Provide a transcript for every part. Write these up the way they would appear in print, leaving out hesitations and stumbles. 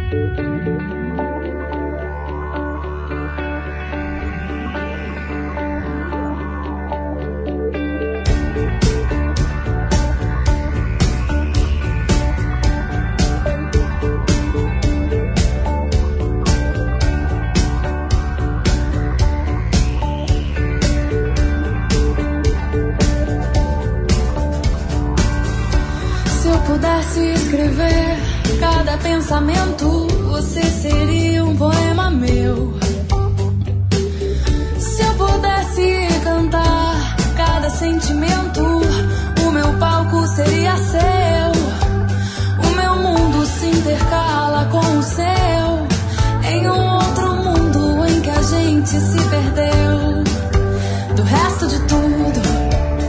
Pudesse escrever cada pensamento, você seria um poema meu. Se eu pudesse cantar cada sentimento, o meu palco seria seu. O meu mundo se intercala com o seu, em um outro mundo em que a gente se perdeu do resto de tudo.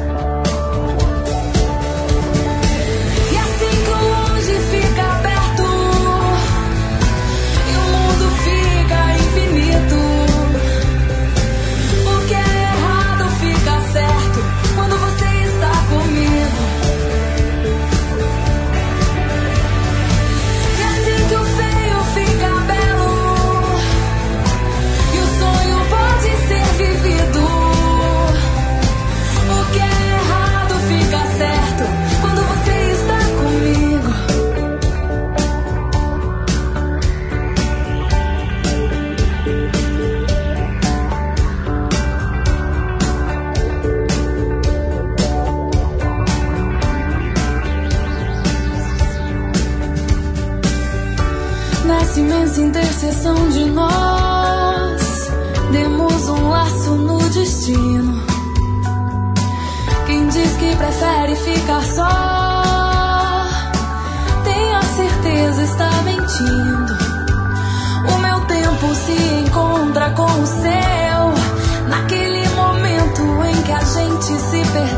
Nessa imensa interseção de nós, demos um laço no destino. Quem diz que prefere ficar só, tenha certeza, está mentindo. O meu tempo se encontra com o seu, naquele momento em que a gente se perdeu